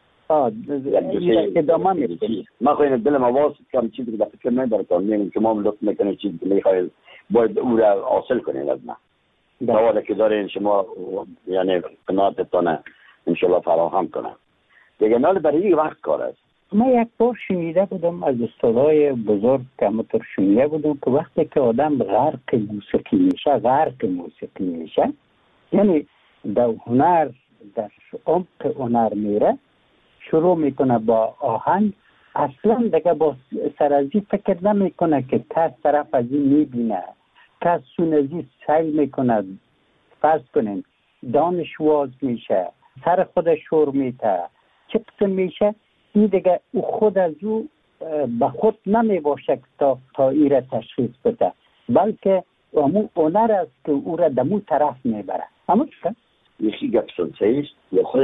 ادامه میکنیم من خواهیم دلم آواز کم چیزی که در فکر نمیبرتان میگم که ما هم لطف میکنیم چیزی که میخواهید باید او را حاصل کنید از من سوالی که دارین شما یعنی قناعتتانه انشالله فراهم کنم دیگه نال برای یک وقت کار است من یک بار شنیده بودم از استادای بزرگ که همونطور شنیده بودم که وقتی که آدم غرق موسیقی میشه یعنی در هنر در عمق هنر میره شروع میکنه با آهنگ اصلا دیگه با سرازی فکر نمیکنه که کس طرف از این میبینه کس سونزی سعی میکنه فرض کنین دانش واز میشه سر خودش شور میته چه قسم میشه این دیگه او خود از او به خود نمیباشه تا ایره تشخیص بده بلکه امو هنر است که او را دمو طرف میبره اما چه؟ یکی گپ سنسه است خود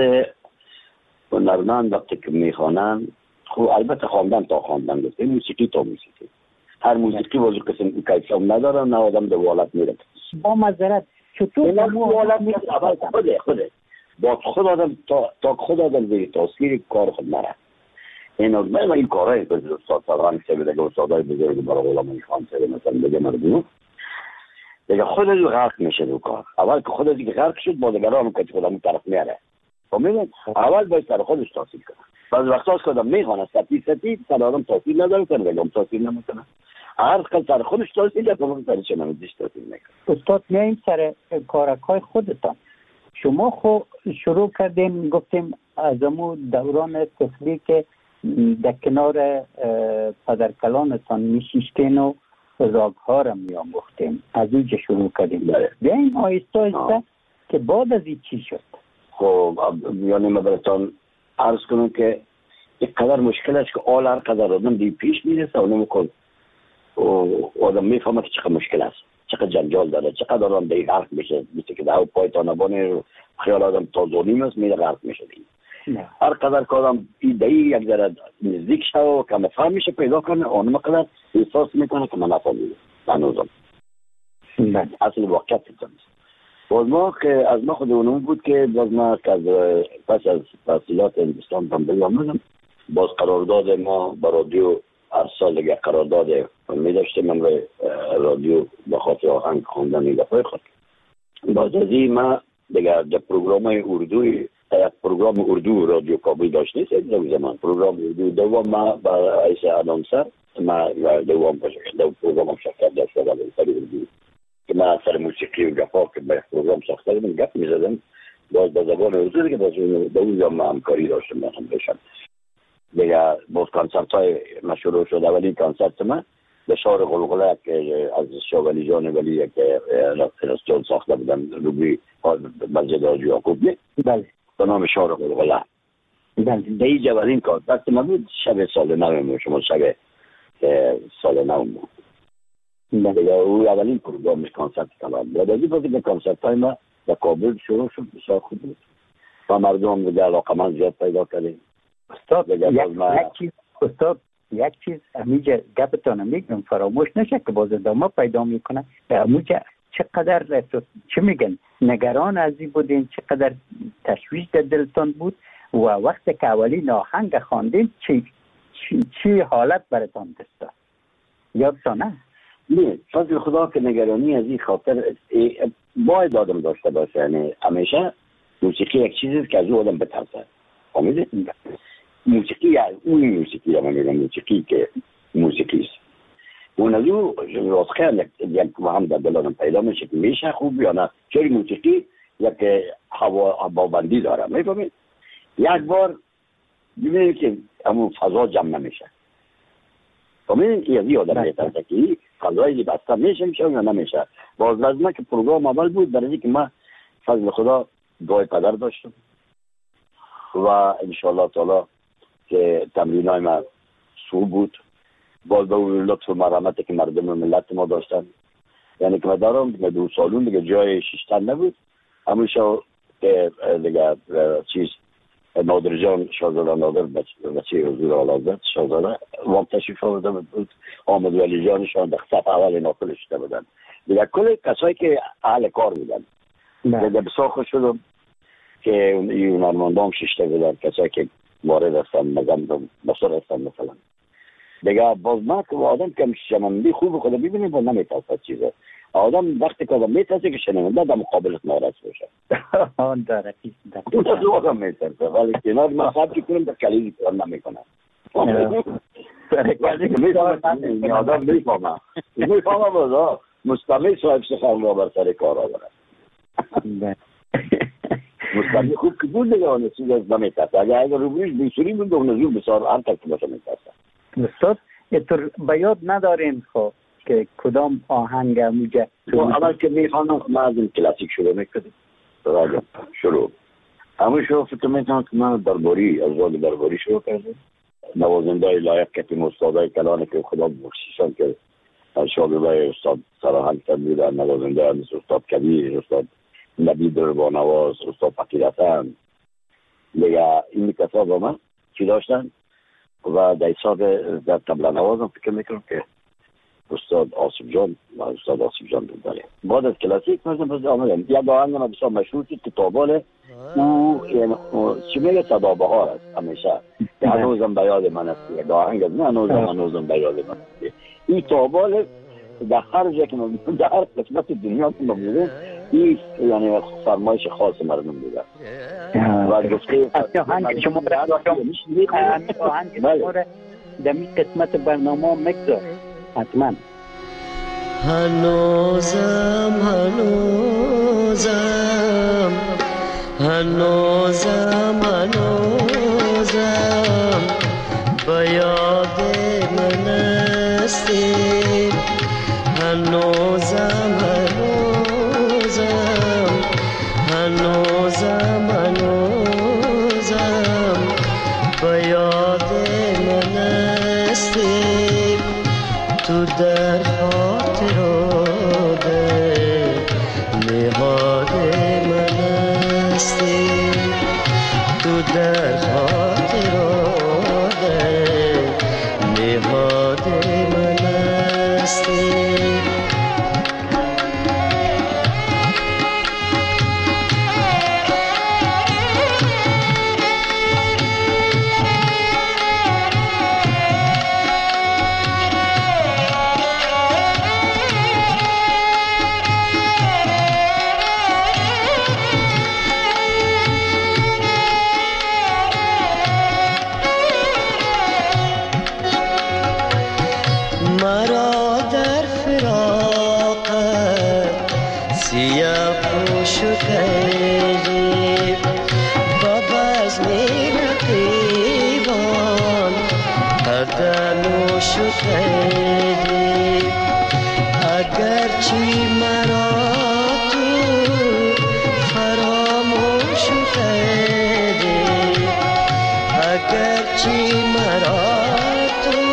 هنرمند وقتی که میخوانن خب البته خواندن تا خواندن گفته موسیقی تا موسیقی هر موسیقی واسه قسم کیفیت نداره نه آدم دوالت میره با معذرت چطور دوالت میره اول خود با خود آدم تا خود آدم دیگه تاثیر کار خود نره این کارهای که استاد سرهنگ سه بده استادای بزرگ برای غلام خان سه مثلا بگه مردم دیگه خود از غرق میشه دو کار اول که خود از دیگه غرق شد با دیگران که خودمون طرف میاره فهمیدین اول باید سر خودش تاثیر کنه بعضی وقتا از خودم میخوانه سطحی سر آدم تاثیر نداره کنه بگم تاثیر نمیکنه هر کس سر خودش تاثیر کنه سر چه نمیدیش تاثیر میکنه استاد میایم سر کارکای خودتان شما خو شروع کردیم گفتیم از امو دوران طفلی که در کنار پدرکلانتان میشیشتین و راگها را میاموختیم از اینجا شروع کردیم بیاییم آهسته که بعد از این چی شد خب یعنی من براتون عرض کنم که یک قدر مشکل است که هر قدر آدم دی پیش میرسه اونم کن آدم میفهمه که چقدر مشکل است چقدر جنجال داره چقدر آدم دیگه غرق میشه مثل که در پایتان نبانه خیال آدم تازونیم است میره غرق میشه دیگه هر قدر که آدم ایدهی یک ذره نزدیک شه و که مفهم میشه پیدا کنه اونم قدر احساس میکنه که من نفهمیدم هنوزم اصل واقعیت است باز ما که از ما خود اونم بود که باز ما پس از تحصیلات هندوستان بمبئی آمدم باز قرارداد ما با رادیو هر سال دیگه قرارداد می داشتیم من رادیو به خاطر آهنگ خواندن این دفعه خود باز از این ما دیگه در پروگرام اردوی پروگرام اردو رادیو کابل داشت نیست در زمان پروگرام اردو دوم ما با ایسه آنونسر ما دوم در پروگرام شرکت داشته در اردو که من سر موسیقی و گفا که به پروگرام ساخته بودم گپ میزدم باز به زبان اردو دیگه باز دوم ما همکاری داشتم من هم بشم دیگه باز کنسرت های مشهور شد اولین کنسرت من به شهر قلقله که از شاولی جان ولی که رستوران ساخته بودم روبی مسجد حاجی یعقوب بله به نام شهر قلقله بله دیگه اولین کنسرت من بود شب سال نو شما شب سال نو دیگه او اولین پروگرامش کنسرت کلام بود از این پس که کنسرت های ما در کابل شروع شد بسیار خوب بود و مردم دیگه علاقه من زیاد پیدا کردیم استاد یک چیز امیجا گپتان میگم فراموش نشه که باز ادامه پیدا میکنه امیجا چقدر چه میگن نگران از این بودین چقدر تشویش در دلتان بود و وقتی که اولین آهنگ خواندین چی حالت براتان داشت یادتانه؟ نه فضل خدا که نگرانی از این خاطر باید آدم داشته باشه یعنی همیشه موسیقی یک چیزی که از او آدم بترسه فهمیدی؟ موسیقی اون موسیقی هم میگم موسیقی که موسیقی است اون از او راستخیل یک هم در دل آدم پیدا میشه که میشه خوب یا نه چون موسیقی یک هوابندی داره میفهمید؟ یک بار ببینید که همون فضا جمع نمیشه فهمیدین که یعنی آدم میترسه که فضایی بسته میشه یا نمیشه باز لازمه که پروگرام اول بود برای که من فضل خدا دعای پدر داشتم و انشاءالله تعالی که تمرین های من سو بود باز به اون لطف و مرحمتی که مردم و ملت ما داشتن یعنی که من دارم دو سالون دیگه جای شیشتن نبود همیشه که دیگه چیز نادر جان شاهزاده نادر بچه حضور آلازد شاهزاده وام تشریف آورده بود آمد ولی جانشان در صف اول ناقل شده بودن دیگه کل کسایی که اهل کار بودن دیگه بسیار خوش شدم که این هنرمندان شیشته بودن کسایی که وارد هستن مزم بسر هستن مثلا دیگه باز ما که آدم که شنونده خوب خود ببینید باز نمیترسد چیزه آدم وقتی که آدم میترسه که شنونده در مقابلت نارض باشه آن داره اون آدم میترسه ولی کنار من خواهد که کنم در کلیدی کنم نمیکنم میفهمم بازا مستمع صاحب سخن را بر سر کار آورد. مستمع خوب که بود دیگه آنه چیز از نمیترسه. اگر روبروش بیسوری بود اون نزول بسار هم تک باشه میترسه. استاد اینطور بیاد ندارین خب که کدام آهنگ موجه اول که میخوانم من از این کلاسیک شروع میکنیم شروع همون شروع فکر میکنم که من درباری از راگ درباری شروع کردم. نوازنده های لایق کتیم استادای کلانه که خدا بخشیشان که شاگردای استاد سراهنگ تدبیر در نوازنده مثل استاد کبیر، استاد نبی دربانواز، استاد فقیر حسن دیگه این کسا با من چی داشتن و در حساب در طبله نوازم فکر میکنم که استاد آصف جان و استاد آصف جان داره. بعد از کلاسیک مثلا آمدم یک آهنگ ما بسیار مشهور که تابال او یعنی چی میگه صدا بهار است همیشه هنوزم به یاد من است. یک آهنگ از هنوزم به یاد من است. این تابال در هر جا که ما در هر قسمت دنیا که ما میدیم این یعنی فرمایش خاص مردم دیگر و گفته آهنگ شما را در این قسمت برنامه مگذار حتما. هنوزم به یاد من استی هنوزم به یاد من استی تو در خاطر نهاد من استی تو در خاطر نهاد من استی. اگرچی مرا تو فراموش کردی اگرچی مرا تو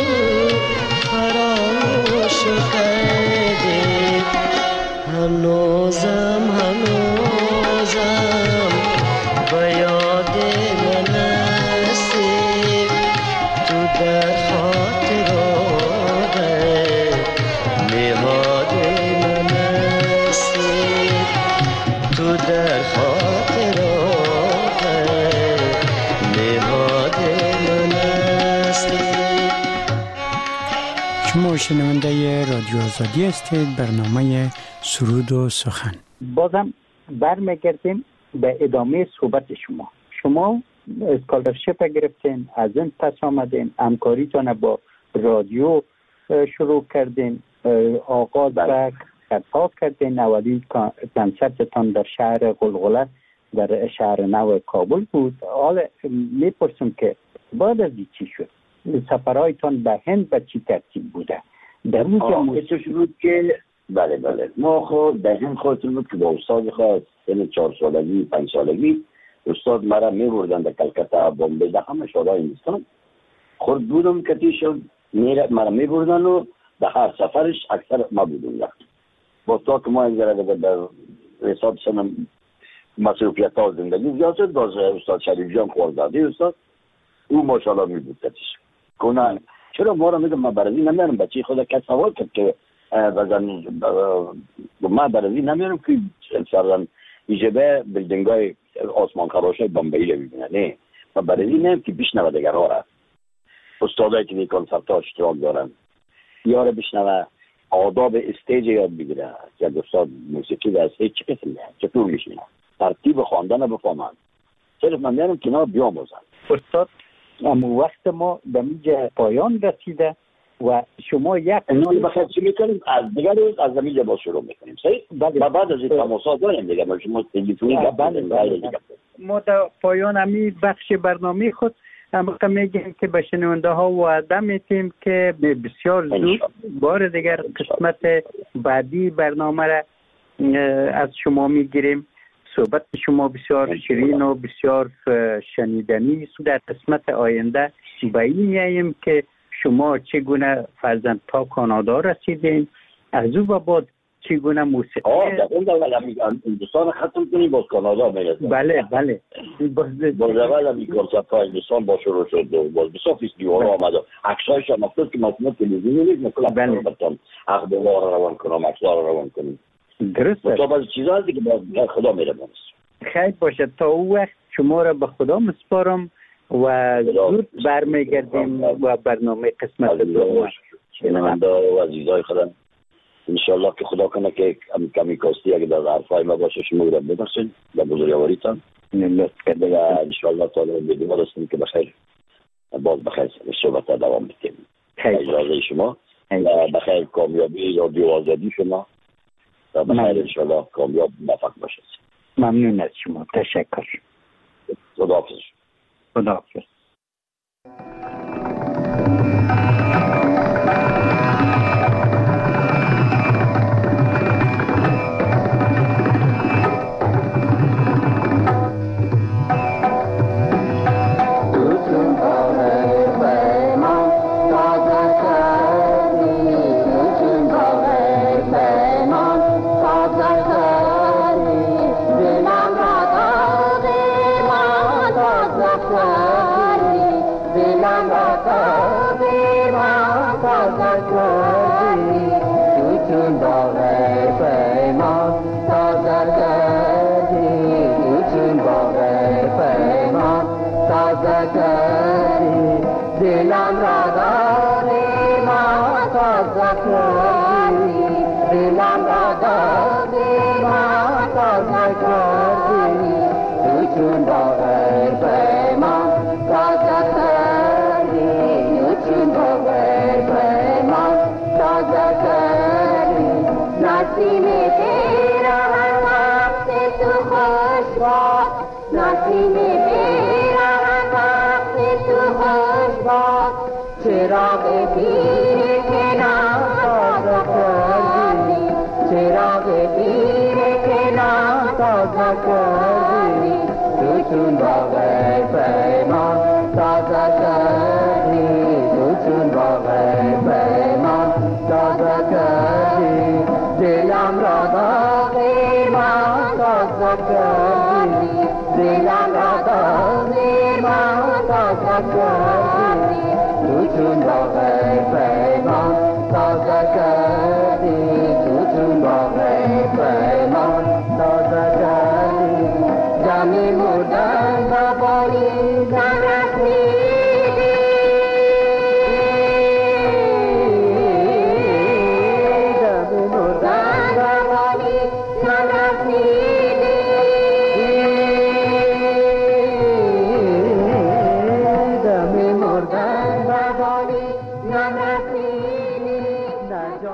فراموش کردی هنوزم به یاد من هستی تو در خاطر نهاد من هستی تو در خاطر نهاد من هستی. شما شنونده رادیو آزادی هستید. برنامه سرود و سخن. بازم برمیگردیم به ادامه صحبت شما اسکالرشپ گرفتین، از این پس آمدین، همکاریتان با رادیو شروع کردین، آغاز به خطاب کردین، اولین کنسرتتان در شهر غلغله در شهر نو کابل بود. حالا میپرسم که بعد از این چی شد؟ سفرهایتان به هند به چی ترتیب بوده؟ در اونجا شروع که بله ما خود در هند خودتون بود که با استاد خواست سن 4 سالگی 5 سالگی استاد مرا میبردن در کلکتا بمبئی در همه شهرهای هندوستان. خود بودم کتی شد مرا میبردن و در هر سفرش اکثر ما بودم با تا که ما اینجا در حساب سنم مصروفیت ها زندگی زیاد شد. باز استاد شریف جان خوردادی استاد او ماشاءالله میبود کتیش کنن. چرا ما را میگم ما برازی نمیارم بچه خدا کس سوال کرد که بزن ما برازی نمیارم که سردن ایجبه بلدنگ های آسمان خراش های بمبئی رو ببینه. نه ما برازی نمیارم که بشنوه دیگر ها را استادایی که دی کنسرت ها اشتراک دارن یا را بشنوه آداب استیج یاد بگیره که استاد موسیقی و استیج چه قسم ده چطور میشینه ترتیب خواندن بفهمن. صرف من میارم کنار بیاموزن. استاد اما وقت ما به اینجا پایان رسیده و شما یک نوعی بخیر چی میکنیم از دیگر روز از همینجا با شروع میکنیم صحیح؟ بله. و بعد از این تماسات داریم دیگه ما شما تلفنی گپ بزنیم. ما در پایان امی بخش برنامه خود اما میگیم که به شنونده ها وعده میتیم که بسیار زود بار دیگر قسمت بعدی برنامه را از شما میگیریم. صحبت شما بسیار شیرین و بسیار شنیدنی است. در قسمت آینده به این میاییم که شما چگونه فرزند تا کانادا رسیدین، از او به بعد چگونه موسیقی در اون دول هندوستان ختم کنیم باز کانادا میرسیم. بله باز اول همی تا هندوستان با شروع شد و باز بسیار فیستیوال آمد و عکسایش هم افتاد که ما تلویزیونی نیست نکنم بطن اخبار روان کنم عکسار روان کنیم. درست است. تا بعض چیزا هستی که باز خدا میره بانست. خیلی باشه تا او وقت شما را به خدا مسپارم و زود برمیگردیم و برنامه قسمت دوم شنونده و عزیزای خودم انشالله که خدا کنه که کمی کاستی اگه در حرفای ما باشه شما رو ببخشید در بزرگواریتان و انشالله تا بدیم رسیم که بخیر باز بخیر صحبت دوام بدیم. اجازه شما و بخیر کامیابی رادیو آزادی شما و بخیر انشالله کامیاب موفق باشید. ممنون از شما. تشکر. خداحافظ. خداحافظ. دلم را داری ما تازه کردی دلم را داری ما تازه کردی تو چون باغ پیمان تازه کردی تو چون باغ پیمان تازه کردی نسیم پیراهن وقت تو خوش باد نسیم پیراهن وقت تو خوش باد چراغ پیر کنار تازه کردی چراغ پیر کنار تازه کردی تو چون باغ پیمان تازه کردی تو چون باغ پیمان تازه کردی دلم را داغی ما تازه کردی دلم را داغی ما تازه کردی تو چون باغ